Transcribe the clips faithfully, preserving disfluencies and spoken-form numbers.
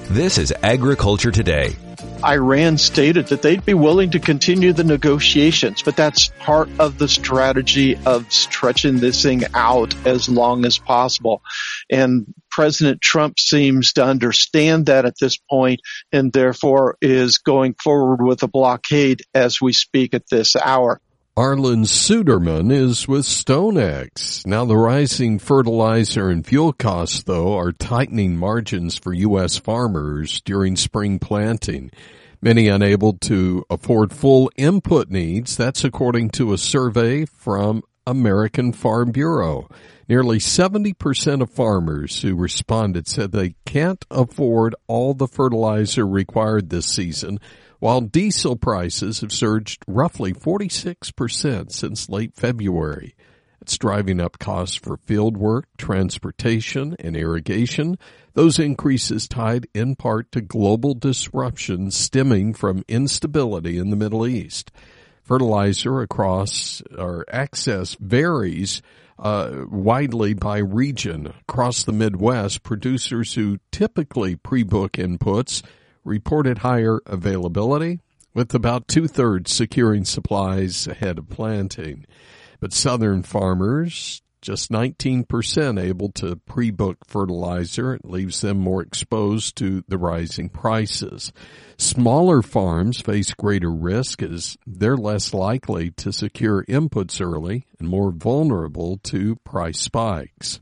This is Agriculture Today. Iran stated that they'd be willing to continue the negotiations, but that's part of the strategy of stretching this thing out as long as possible. And President Trump seems to understand that at this point, and therefore is going forward with a blockade as we speak at this hour. Arlen Suderman is with StoneX. Now, the rising fertilizer and fuel costs, though, are tightening margins for U S farmers during spring planting. Many unable to afford full input needs. That's according to a survey from American Farm Bureau. Nearly seventy percent of farmers who responded said they can't afford all the fertilizer required this season, while diesel prices have surged roughly forty-six percent since late February. It's driving up costs for field work, transportation, and irrigation. Those increases tied in part to global disruptions stemming from instability in the Middle East. Fertilizer across or access varies uh, widely by region. Across the Midwest, producers who typically pre-book inputs reported higher availability, with about two-thirds securing supplies ahead of planting. But southern farmers, just nineteen percent able to pre-book fertilizer. It leaves them more exposed to the rising prices. Smaller farms face greater risk as they're less likely to secure inputs early and more vulnerable to price spikes.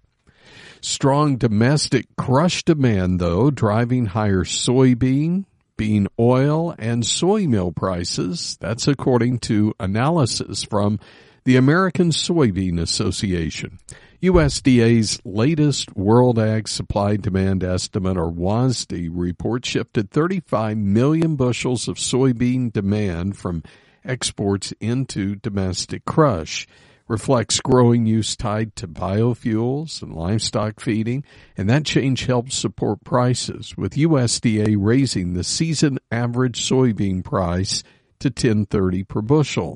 Strong domestic crush demand, though, driving higher soybean, bean oil, and soy meal prices. That's according to analysis from the American Soybean Association. U S D A's latest World Ag Supply Demand Estimate, or W A S D, report shifted thirty-five million bushels of soybean demand from exports into domestic crush. Reflects growing use tied to biofuels and livestock feeding, and that change helps support prices, with U S D A raising the season average soybean price to ten thirty per bushel.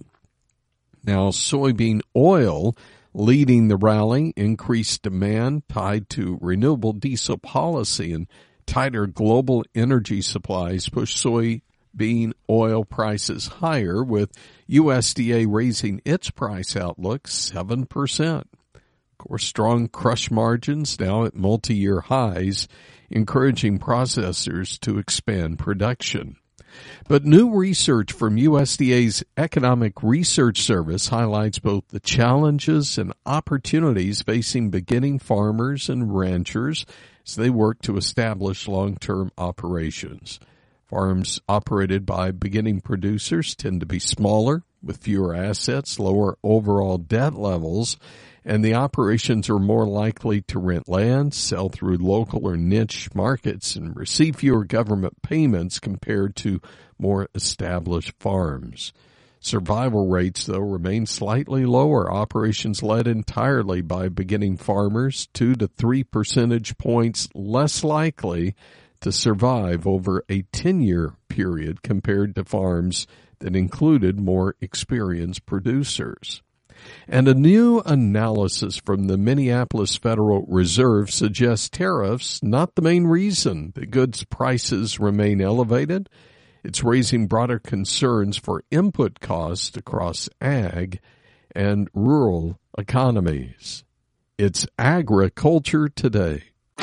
Now, soybean oil leading the rally, increased demand tied to renewable diesel policy and tighter global energy supplies push soybean oil prices higher, with U S D A raising its price outlook seven percent. Of course, strong crush margins now at multi-year highs, encouraging processors to expand production. But new research from U S D A's Economic Research Service highlights both the challenges and opportunities facing beginning farmers and ranchers as they work to establish long-term operations. Farms operated by beginning producers tend to be smaller, with fewer assets, lower overall debt levels, and the operations are more likely to rent land, sell through local or niche markets, and receive fewer government payments compared to more established farms. Survival rates, though, remain slightly lower. Operations led entirely by beginning farmers, two to three percentage points less likely to survive over a ten-year period compared to farms that included more experienced producers. And a new analysis from the Minneapolis Federal Reserve suggests tariffs not the main reason that goods prices remain elevated. It's raising broader concerns for input costs across ag and rural economies. It's Agriculture Today.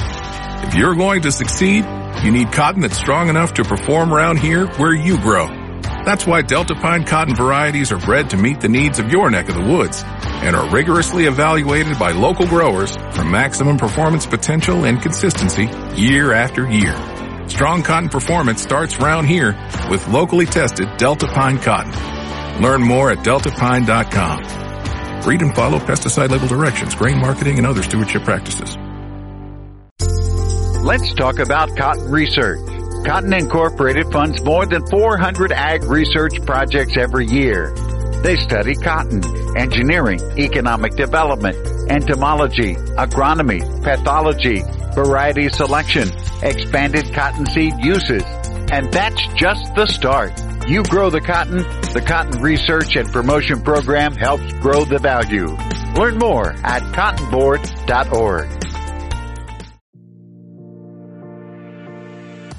If you're going to succeed, you need cotton that's strong enough to perform around here where you grow. That's why Delta Pine cotton varieties are bred to meet the needs of your neck of the woods and are rigorously evaluated by local growers for maximum performance potential and consistency year after year. Strong cotton performance starts round here with locally tested Delta Pine cotton. Learn more at delta pine dot com. Read and follow pesticide label directions, grain marketing, and other stewardship practices. Let's talk about cotton research. Cotton Incorporated funds more than four hundred ag research projects every year. They study cotton, engineering, economic development, entomology, agronomy, pathology, variety selection, expanded cottonseed uses. And that's just the start. You grow the cotton, the Cotton Research and Promotion Program helps grow the value. Learn more at cotton board dot org.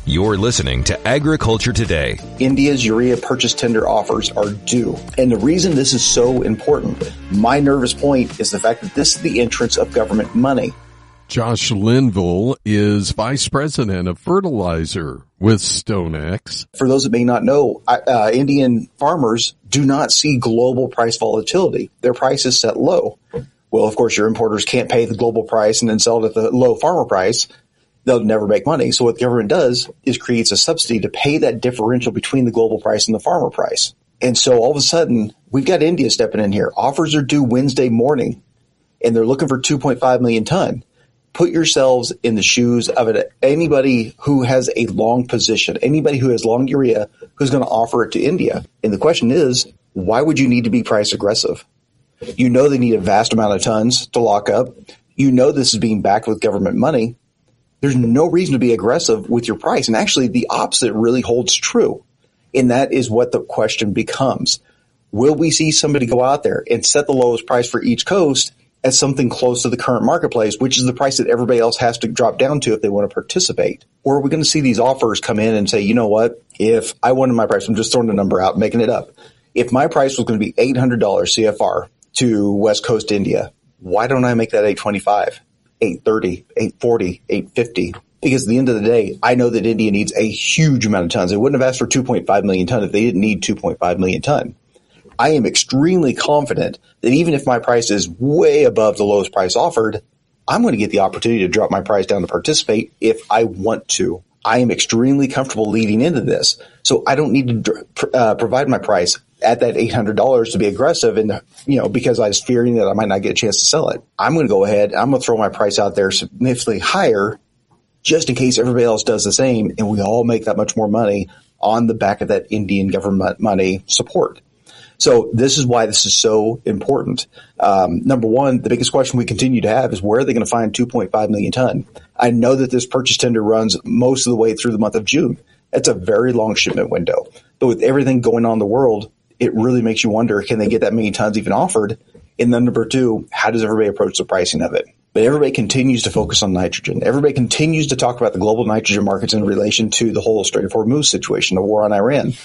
You're listening to Agriculture Today. India's urea purchase tender offers are due. And the reason this is so important, my nervous point, is the fact that this is the entrance of government money. Josh Linville is Vice President of Fertilizer with StoneX. For those that may not know, uh, Indian farmers do not see global price volatility. Their price is set low. Well, of course, your importers can't pay the global price and then sell it at the low farmer price. They'll never make money. So what the government does is creates a subsidy to pay that differential between the global price and the farmer price. And so all of a sudden, we've got India stepping in here. Offers are due Wednesday morning, and they're looking for two point five million ton. Put yourselves in the shoes of it. Anybody who has a long position, anybody who has long urea, who's going to offer it to India. And the question is, why would you need to be price aggressive? You know they need a vast amount of tons to lock up. You know this is being backed with government money. There's no reason to be aggressive with your price. And actually, the opposite really holds true. And that is what the question becomes. Will we see somebody go out there and set the lowest price for each coast at something close to the current marketplace, which is the price that everybody else has to drop down to if they want to participate? Or are we going to see these offers come in and say, you know what, if I wanted my price, I'm just throwing a number out, making it up. If my price was going to be eight hundred dollars C F R to West Coast India, why don't I make that eight twenty-five? eight thirty, eight forty, eight fifty. Because at the end of the day, I know that India needs a huge amount of tons. They wouldn't have asked for two point five million ton if they didn't need two point five million ton. I am extremely confident that even if my price is way above the lowest price offered, I'm going to get the opportunity to drop my price down to participate if I want to. I am extremely comfortable leading into this. So I don't need to uh, provide my price at that eight hundred dollars to be aggressive, and, you know, because I was fearing that I might not get a chance to sell it. I'm going to go ahead. I'm going to throw my price out there significantly higher just in case everybody else does the same, and we all make that much more money on the back of that Indian government money support. So this is why this is so important. Um, number one, the biggest question we continue to have is where are they going to find two point five million ton? I know that this purchase tender runs most of the way through the month of June. That's a very long shipment window. But with everything going on in the world, it really makes you wonder, can they get that many tons even offered? And then number two, how does everybody approach the pricing of it? But everybody continues to focus on nitrogen. Everybody continues to talk about the global nitrogen markets in relation to the whole Strait of Hormuz situation, the war on Iran.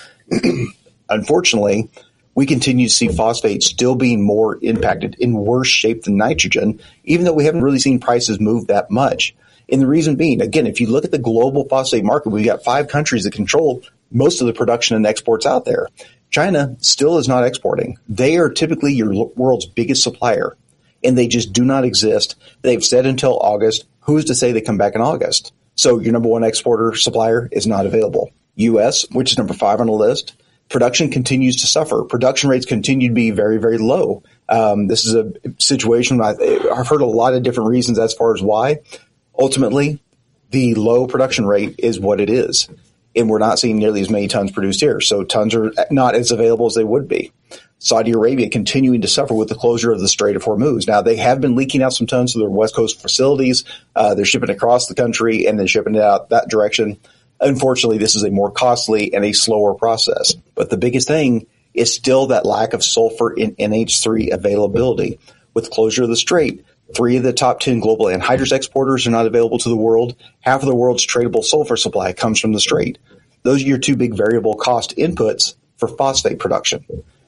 Unfortunately, we continue to see phosphate still being more impacted, in worse shape than nitrogen, even though we haven't really seen prices move that much. And the reason being, again, if you look at the global phosphate market, we've got five countries that control most of the production and exports out there. China still is not exporting. They are typically your world's biggest supplier, and they just do not exist. They've said until August. Who's to say they come back in August? So your number one exporter supplier is not available. U S, which is number five on the list, production continues to suffer. Production rates continue to be very, very low. Um, this is a situation I've, I've heard a lot of different reasons as far as why. Ultimately, the low production rate is what it is. And we're not seeing nearly as many tons produced here. So tons are not as available as they would be. Saudi Arabia continuing to suffer with the closure of the Strait of Hormuz. Now, they have been leaking out some tons to their West Coast facilities. Uh, they're shipping across the country and then shipping it out that direction. Unfortunately, this is a more costly and a slower process. But the biggest thing is still that lack of sulfur in N H three availability. With closure of the strait, three of the top ten global anhydrous exporters are not available to the world. Half of the world's tradable sulfur supply comes from the strait. Those are your two big variable cost inputs for phosphate production.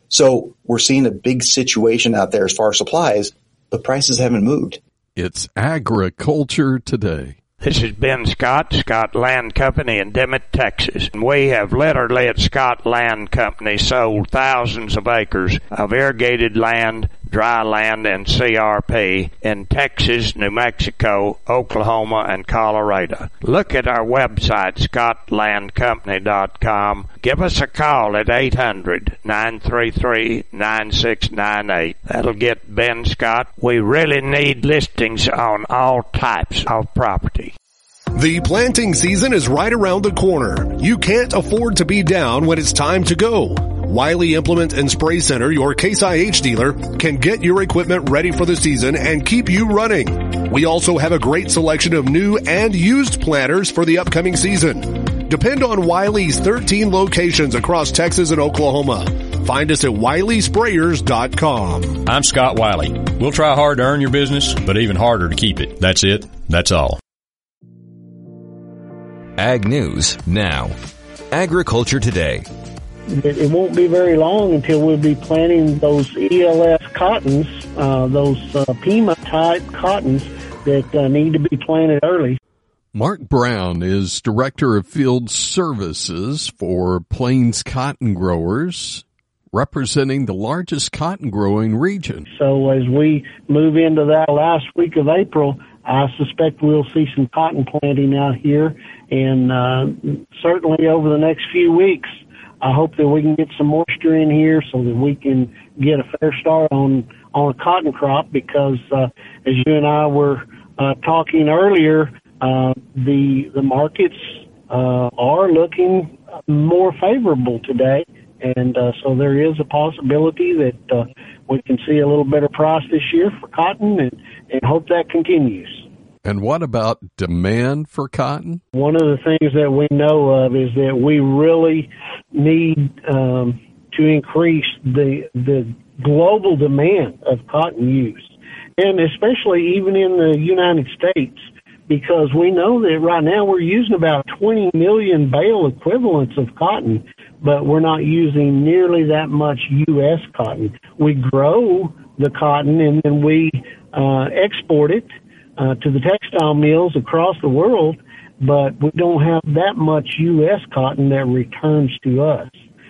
So we're seeing a big situation out there as far as supplies, but prices haven't moved. It's Agriculture Today. This is Ben Scott, Scott Land Company in Dimmitt, Texas. We have literally at Scott Land Company sold thousands of acres of irrigated land, dry land, and C R P in Texas, New Mexico, Oklahoma, and Colorado. Look at our website, scott land company dot com. Give us a call at eight hundred, nine three three, nine six nine eight. That'll get Ben Scott. We really need listings on all types of property. The planting season is right around the corner. You can't afford to be down when it's time to go. Wiley Implement and Spray Center, your Case I H dealer, can get your equipment ready for the season and keep you running. We also have a great selection of new and used planters for the upcoming season. Depend on Wiley's thirteen locations across Texas and Oklahoma. Find us at wiley sprayers dot com. I'm Scott Wiley. We'll try hard to earn your business, but even harder to keep it. That's it. That's all. Ag News now. Agriculture Today. It, it won't be very long until we'll be planting those E L S cottons, uh, those uh, Pima-type cottons that uh, need to be planted early. Mark Brown is Director of Field Services for Plains Cotton Growers, representing the largest cotton growing region. So as we move into that last week of April, I suspect we'll see some cotton planting out here, and uh, certainly over the next few weeks, I hope that we can get some moisture in here so that we can get a fair start on, on a cotton crop, because uh, as you and I were uh, talking earlier, uh, the the markets uh, are looking more favorable today, and uh, so there is a possibility that uh, we can see a little better price this year for cotton, and, and hope that continues. And what about demand for cotton? One of the things that we know of is that we really need um, to increase the the global demand of cotton use, and especially even in the United States, because we know that right now we're using about twenty million bale equivalents of cotton, but we're not using nearly that much U S cotton. We grow the cotton and then we uh, export it Uh, to the textile mills across the world, but we don't have that much U S cotton that returns to us.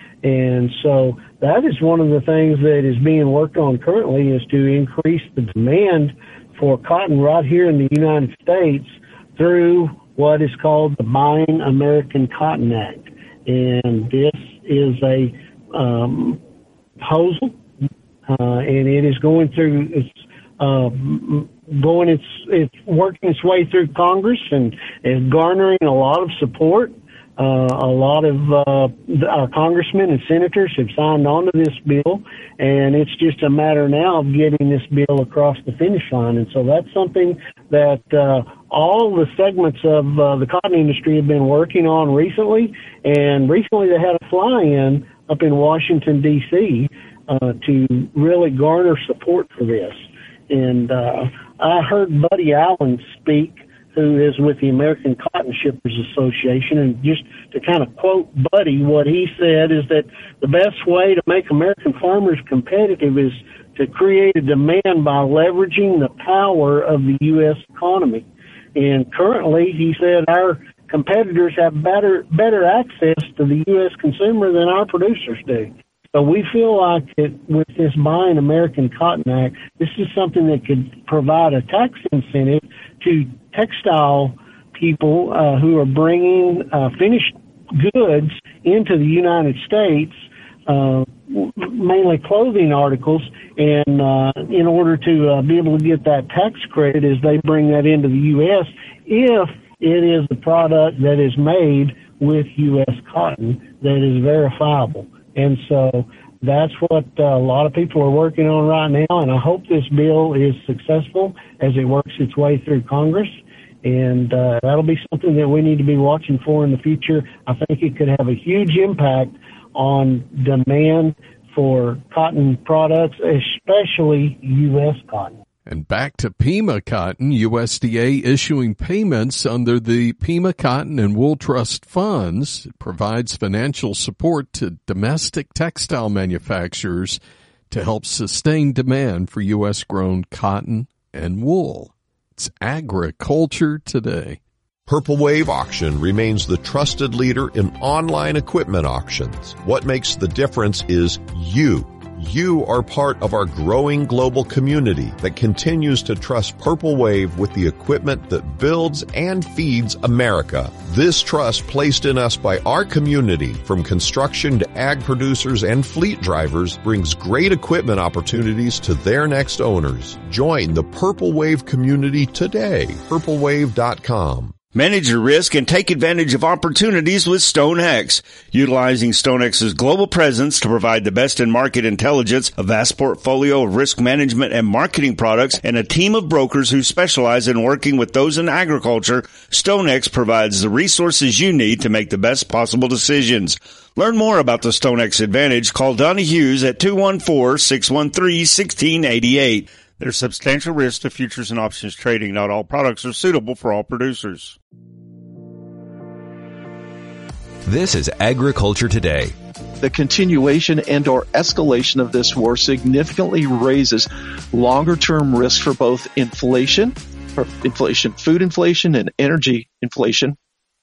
And so that is one of the things that is being worked on currently, is to increase the demand for cotton right here in the United States through what is called the Buying American Cotton Act. And this is a um, proposal, uh, and it is going through its uh, going its it's working its way through Congress and is garnering a lot of support. Uh, a lot of uh, our congressmen and senators have signed on to this bill, and it's just a matter now of getting this bill across the finish line. And so that's something that uh, all the segments of uh, the cotton industry have been working on recently. And recently they had a fly-in up in Washington, D C, uh, to really garner support for this. And uh, I heard Buddy Allen speak, who is with the American Cotton Shippers Association, and just to kind of quote Buddy, what he said is that the best way to make American farmers competitive is to create a demand by leveraging the power of the U S economy. And currently, he said, our competitors have better better access to the U S consumer than our producers do. So we feel like that with this Buying American Cotton Act, this is something that could provide a tax incentive to textile people uh, who are bringing uh, finished goods into the United States, uh, mainly clothing articles, and uh, in order to uh, be able to get that tax credit as they bring that into the U S, if it is a product that is made with U S cotton that is verifiable. And so that's what uh, a lot of people are working on right now, and I hope this bill is successful as it works its way through Congress, and uh, that'll be something that we need to be watching for in the future. I think it could have a huge impact on demand for cotton products, especially U S cotton. And back to Pima cotton, U S D A issuing payments under the Pima Cotton and Wool Trust funds. It provides financial support to domestic textile manufacturers to help sustain demand for U S-grown cotton and wool. It's Agriculture Today. Purple Wave Auction remains the trusted leader in online equipment auctions. What makes the difference is you. You are part of our growing global community that continues to trust Purple Wave with the equipment that builds and feeds America. This trust placed in us by our community, from construction to ag producers and fleet drivers, brings great equipment opportunities to their next owners. Join the Purple Wave community today. purple wave dot com. Manage your risk and take advantage of opportunities with StoneX. Utilizing StoneX's global presence to provide the best in market intelligence, a vast portfolio of risk management and marketing products, and a team of brokers who specialize in working with those in agriculture, StoneX provides the resources you need to make the best possible decisions. Learn more about the StoneX Advantage. Call Donnie Hughes at two one four, six one three, one six eight eight. There's substantial risk to futures and options trading. Not all products are suitable for all producers. This is Agriculture Today. The continuation and or escalation of this war significantly raises longer-term risk for both inflation, for inflation, food inflation and energy inflation,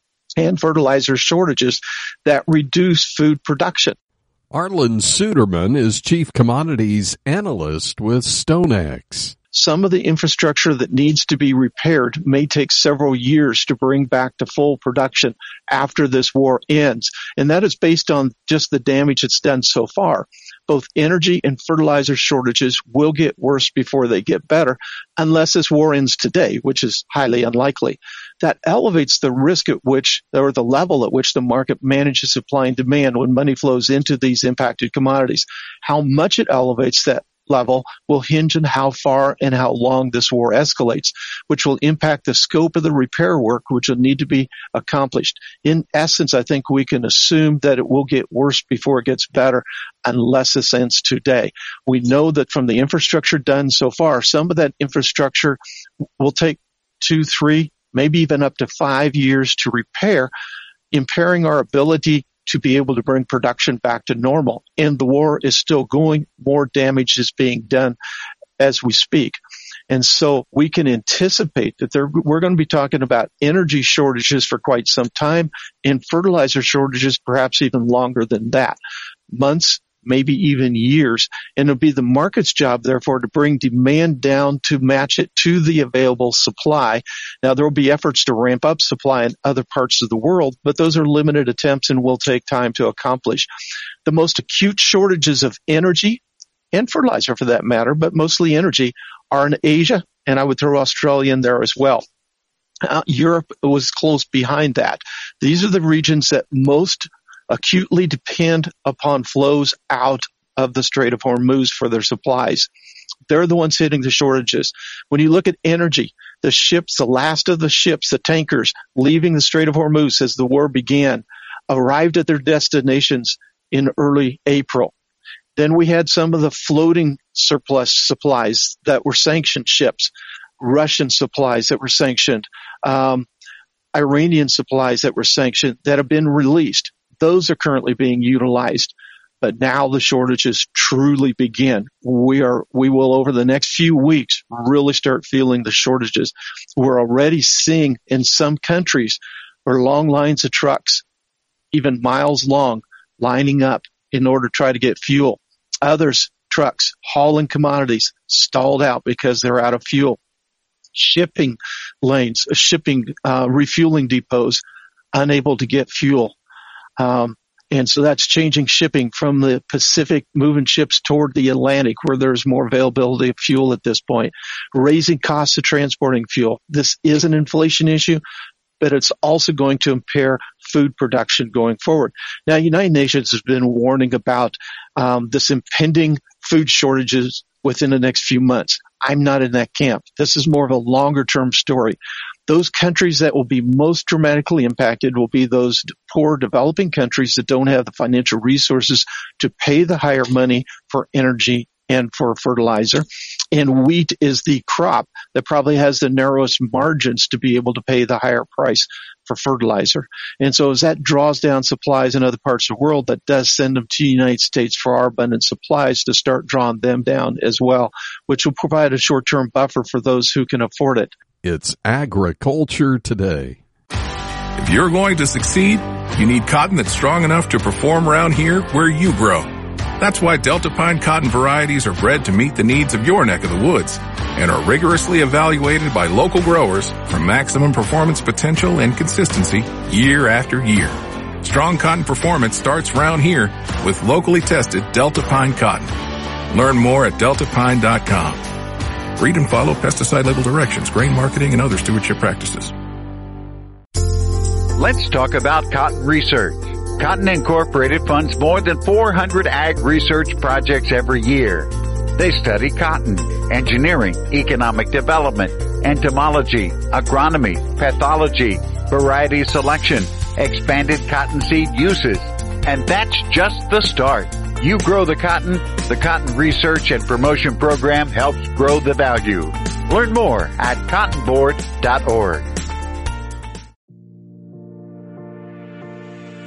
and fertilizer shortages that reduce food production. Arlen Suderman is Chief Commodities Analyst with StoneX. Some of the infrastructure that needs to be repaired may take several years to bring back to full production after this war ends. And that is based on just the damage it's done so far. Both energy and fertilizer shortages will get worse before they get better, unless this war ends today, which is highly unlikely. That elevates the risk at which, or the level at which the market manages supply and demand when money flows into these impacted commodities. How much it elevates that level will hinge on how far and how long this war escalates, which will impact the scope of the repair work which will need to be accomplished. In essence, I think we can assume that it will get worse before it gets better unless this ends today. We know that from the infrastructure done so far, some of that infrastructure will take two, three, maybe even up to five years to repair, impairing our ability to be able to bring production back to normal. And the war is still going. More damage is being done as we speak. And so we can anticipate that there, we're going to be talking about energy shortages for quite some time and fertilizer shortages perhaps even longer than that. Months, maybe even years. And it'll be the market's job, therefore, to bring demand down to match it to the available supply. Now, there will be efforts to ramp up supply in other parts of the world, but those are limited attempts and will take time to accomplish. The most acute shortages of energy and fertilizer, for that matter, but mostly energy, are in Asia, and I would throw Australia in there as well. Uh, Europe was close behind that. These are the regions that most acutely depend upon flows out of the Strait of Hormuz for their supplies. They're the ones hitting the shortages. When you look at energy, the ships, the last of the ships, the tankers leaving the Strait of Hormuz as the war began, arrived at their destinations in early April. Then we had some of the floating surplus supplies that were sanctioned ships, Russian supplies that were sanctioned, um, Iranian supplies that were sanctioned that have been released. Those are currently being utilized, but now the shortages truly begin. We are, we will over the next few weeks really start feeling the shortages. We're already seeing in some countries where long lines of trucks, even miles long, lining up in order to try to get fuel. Others, trucks hauling commodities, stalled out because they're out of fuel. Shipping lanes, shipping, uh, refueling depots, unable to get fuel. Um, and so that's changing shipping from the Pacific, moving ships toward the Atlantic where there's more availability of fuel at this point, raising costs of transporting fuel. This is an inflation issue, but it's also going to impair food production going forward. Now, United Nations has been warning about um, this impending food shortages within the next few months. I'm not in that camp. This is more of a longer-term story. Those countries that will be most dramatically impacted will be those poor developing countries that don't have the financial resources to pay the higher money for energy and for fertilizer. And wheat is the crop that probably has the narrowest margins to be able to pay the higher price for fertilizer. And so as that draws down supplies in other parts of the world, that does send them to the United States for our abundant supplies to start drawing them down as well, which will provide a short-term buffer for those who can afford it. It's Agriculture Today. If you're going to succeed, you need cotton that's strong enough to perform around here where you grow. That's why Delta Pine cotton varieties are bred to meet the needs of your neck of the woods and are rigorously evaluated by local growers for maximum performance potential and consistency year after year. Strong cotton performance starts round here with locally tested Delta Pine cotton. Learn more at delta pine dot com. Read and follow pesticide label directions, grain marketing, and other stewardship practices. Let's talk about cotton research. Cotton Incorporated funds more than four hundred ag research projects every year. They study cotton, engineering, economic development, entomology, agronomy, pathology, variety selection, expanded cottonseed uses. And that's just the start. You grow the cotton, the Cotton Research and Promotion Program helps grow the value. Learn more at cotton board dot org.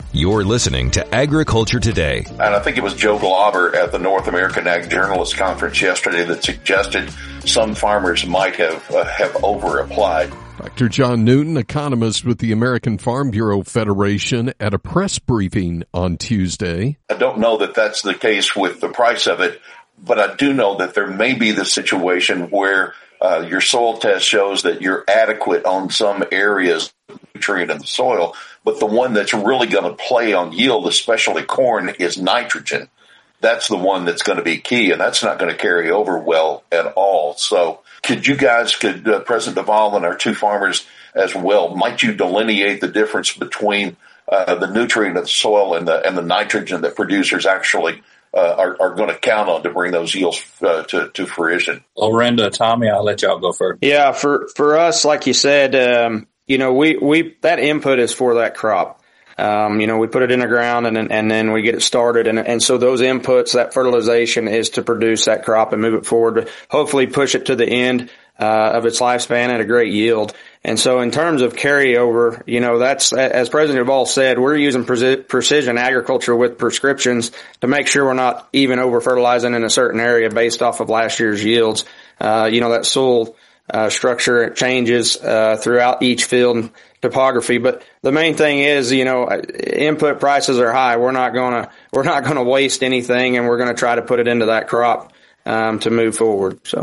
You're listening to Agriculture Today. And I think it was Joe Glauber at the North American Ag Journalists Conference yesterday that suggested some farmers might have uh, have over-applied. Doctor John Newton, economist with the American Farm Bureau Federation, at a press briefing on Tuesday. I don't know that that's the case with the price of it, but I do know that there may be the situation where uh, your soil test shows that you're adequate on some areas of nutrient in the soil, but the one that's really going to play on yield, especially corn, is nitrogen. That's the one that's going to be key, and that's not going to carry over well at all. So could you guys, could uh, President Duvall and our two farmers as well, might you delineate the difference between uh, the nutrient of the soil and the and the nitrogen that producers actually uh, are, are going to count on to bring those yields uh, to, to fruition? Lorinda, Tommy, I'll let y'all go first. Yeah, for, for us, like you said, um, you know, we, we, that input is for that crop. Um, you know, we put it in the ground and then, and then we get it started. And, and so those inputs, that fertilization is to produce that crop and move it forward to hopefully push it to the end, uh, of its lifespan at a great yield. And so in terms of carryover, you know, that's, as President Duvall said, we're using pre- precision agriculture with prescriptions to make sure we're not even over fertilizing in a certain area based off of last year's yields. Uh, you know, that soil Uh, structure changes, uh, throughout each field and topography. But the main thing is, you know, input prices are high. We're not gonna, we're not gonna waste anything, and we're gonna try to put it into that crop, um, to move forward. So.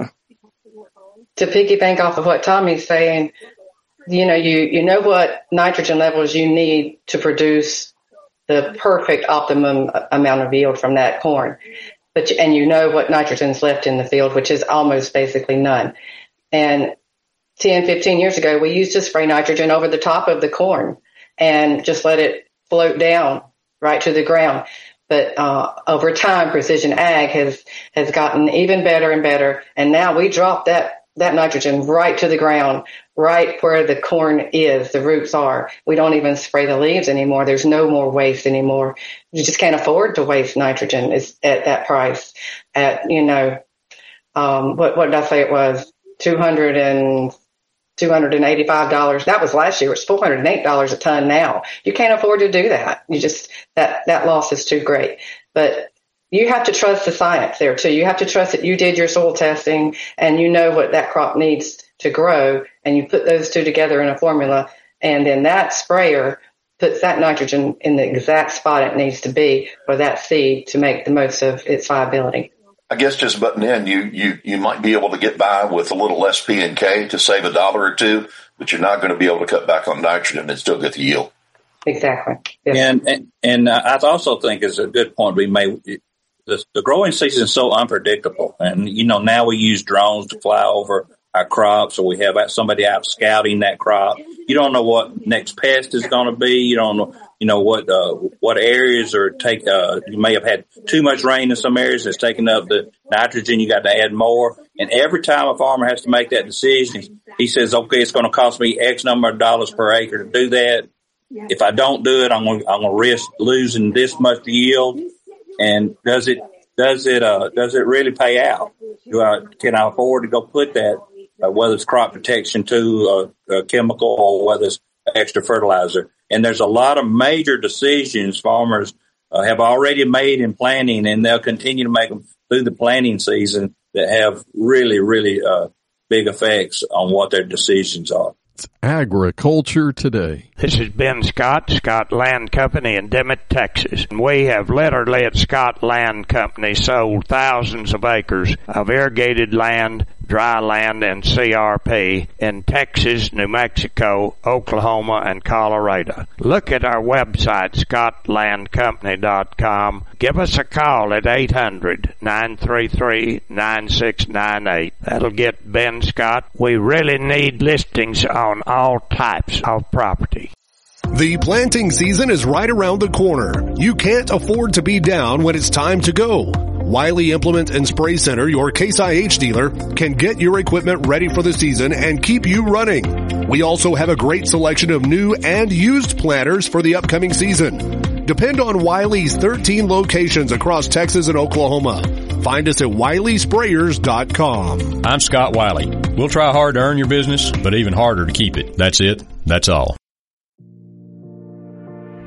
To piggyback off of what Tommy's saying, you know, you, you know what nitrogen levels you need to produce the perfect optimum amount of yield from that corn. But, and you know what nitrogen's left in the field, which is almost basically none. And ten, fifteen years ago, we used to spray nitrogen over the top of the corn and just let it float down right to the ground. But uh over time, precision ag has has gotten even better and better. And now we drop that that nitrogen right to the ground, right where the corn is, the roots are. We don't even spray the leaves anymore. There's no more waste anymore. You just can't afford to waste nitrogen is at that price. At, you know, um what what did I say it was? two hundred and two hundred eighty-five dollars. That was last year. It's four hundred eight dollars a ton now. You can't afford to do that. You just, that, that loss is too great. But you have to trust the science there too. You have to trust that you did your soil testing and you know what that crop needs to grow, and you put those two together in a formula, and then that sprayer puts that nitrogen in the exact spot it needs to be for that seed to make the most of its viability. I guess just butting in, you, you, you might be able to get by with a little less P and K to save a dollar or two, but you're not going to be able to cut back on nitrogen and still get the yield. Exactly. Yes. And, and, and I also think it's a good point we made. The, the growing season is so unpredictable. And, you know, now we use drones to fly over our crops, or we have somebody out scouting that crop. You don't know what next pest is going to be. You don't know. You know, what, uh, what areas are take, uh, you may have had too much rain in some areas that's taken up the nitrogen. You got to add more. And every time a farmer has to make that decision, he says, okay, it's going to cost me X number of dollars per acre to do that. If I don't do it, I'm going to, I'm going to risk losing this much yield. And does it, does it, uh, does it really pay out? Do I, can I afford to go put that, uh, whether it's crop protection to a, a chemical or whether it's extra fertilizer? And there's a lot of major decisions farmers uh, have already made in planting, and they'll continue to make them through the planting season that have really, really uh, big effects on what their decisions are. It's Agriculture Today. This is Ben Scott, Scott Land Company in Dimmitt, Texas. We have literally at Scott Land Company sold thousands of acres of irrigated land, dry land, and C R P in Texas, New Mexico, Oklahoma, and Colorado. Look at our website, scott land company dot com. Give us a call at eight hundred, nine three three, nine six nine eight. That'll get Ben Scott. We really need listings on all types of property. The planting season is right around the corner. You can't afford to be down when it's time to go. Wiley Implement and Spray Center, your Case I H dealer, can get your equipment ready for the season and keep you running. We also have a great selection of new and used planters for the upcoming season. Depend on Wiley's thirteen locations across Texas and Oklahoma. Find us at wiley sprayers dot com. I'm Scott Wiley. We'll try hard to earn your business, but even harder to keep it. That's it. That's all.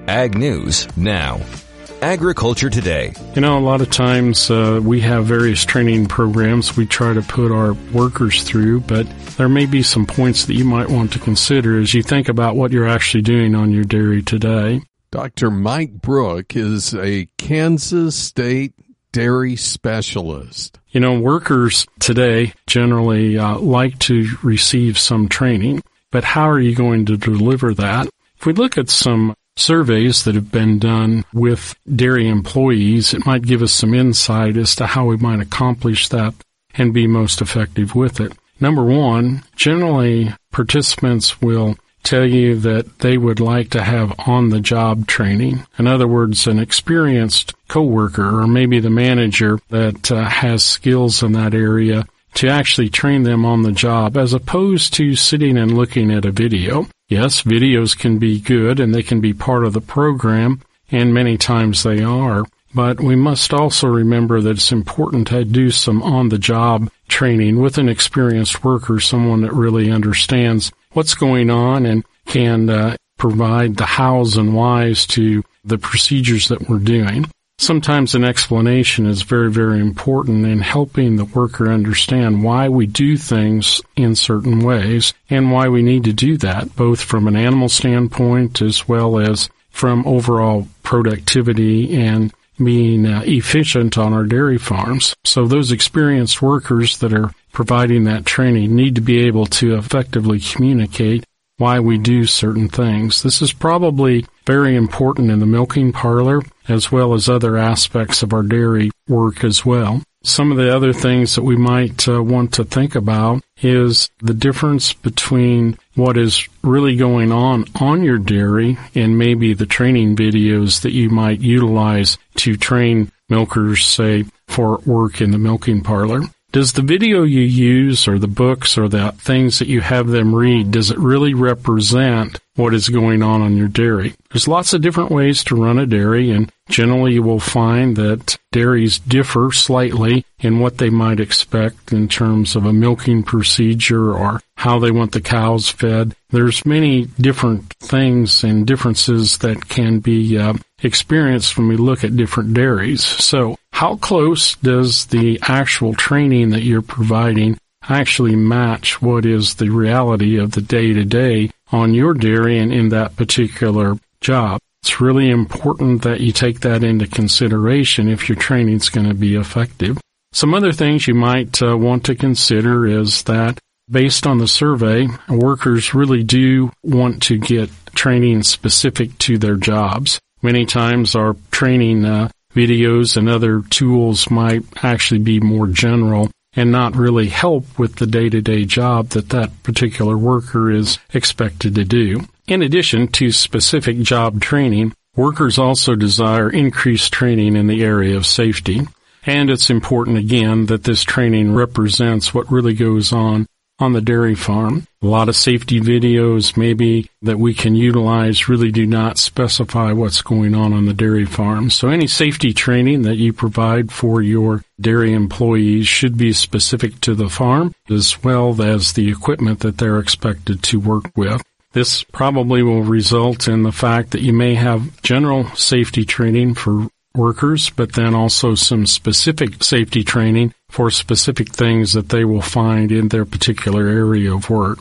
Ag News Now. Agriculture Today. You know, a lot of times uh, we have various training programs we try to put our workers through, but there may be some points that you might want to consider as you think about what you're actually doing on your dairy today. Doctor Mike Brook is a Kansas State dairy specialist. You know, workers today generally uh, like to receive some training, but how are you going to deliver that? If we look at some surveys that have been done with dairy employees, it might give us some insight as to how we might accomplish that and be most effective with it. Number one, generally participants will tell you that they would like to have on-the-job training. In other words, an experienced coworker or maybe the manager that uh, has skills in that area to actually train them on the job as opposed to sitting and looking at a video. Yes, videos can be good and they can be part of the program, and many times they are, but we must also remember that it's important to do some on-the-job training with an experienced worker, someone that really understands what's going on and can uh, provide the hows and whys to the procedures that we're doing. Sometimes an explanation is very, very important in helping the worker understand why we do things in certain ways and why we need to do that, both from an animal standpoint as well as from overall productivity and being uh, efficient on our dairy farms. So those experienced workers that are providing that training need to be able to effectively communicate why we do certain things. This is probably very important in the milking parlor as well as other aspects of our dairy work as well. Some of the other things that we might uh, want to think about is the difference between what is really going on on your dairy and maybe the training videos that you might utilize to train milkers, say, for work in the milking parlor. Does the video you use or the books or the things that you have them read, does it really represent what is going on on your dairy? There's lots of different ways to run a dairy, and generally you will find that dairies differ slightly in what they might expect in terms of a milking procedure or how they want the cows fed. There's many different things and differences that can be uh, experienced when we look at different dairies. So how close does the actual training that you're providing actually match what is the reality of the day-to-day on your dairy and in that particular job? It's really important that you take that into consideration if your training is going to be effective. Some other things you might uh, want to consider is that based on the survey, workers really do want to get training specific to their jobs. Many times our training uh, videos and other tools might actually be more general and not really help with the day-to-day job that that particular worker is expected to do. In addition to specific job training, workers also desire increased training in the area of safety. And it's important, again, that this training represents what really goes on on the dairy farm. A lot of safety videos maybe that we can utilize really do not specify what's going on on the dairy farm. So any safety training that you provide for your dairy employees should be specific to the farm as well as the equipment that they're expected to work with. This probably will result in the fact that you may have general safety training for workers, but then also some specific safety training for specific things that they will find in their particular area of work.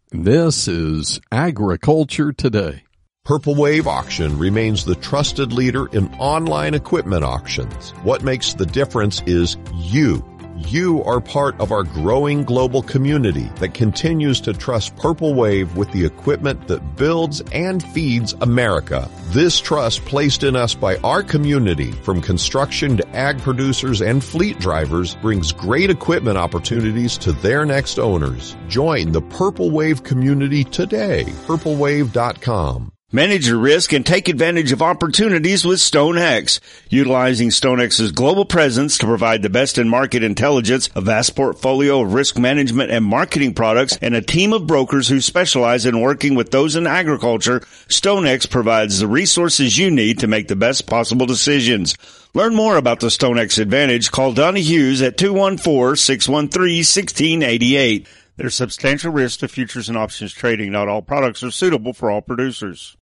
This is Agriculture Today. Purple Wave Auction remains the trusted leader in online equipment auctions. What makes the difference is you. You are part of our growing global community that continues to trust Purple Wave with the equipment that builds and feeds America. This trust placed in us by our community, from construction to ag producers and fleet drivers, brings great equipment opportunities to their next owners. Join the Purple Wave community today. purple wave dot com. Manage your risk and take advantage of opportunities with StoneX. Utilizing StoneX's global presence to provide the best in market intelligence, a vast portfolio of risk management and marketing products, and a team of brokers who specialize in working with those in agriculture, StoneX provides the resources you need to make the best possible decisions. Learn more about the StoneX Advantage. Call Donnie Hughes at two one four, six one three, one six eight eight. There's substantial risk to futures and options trading. Not all products are suitable for all producers.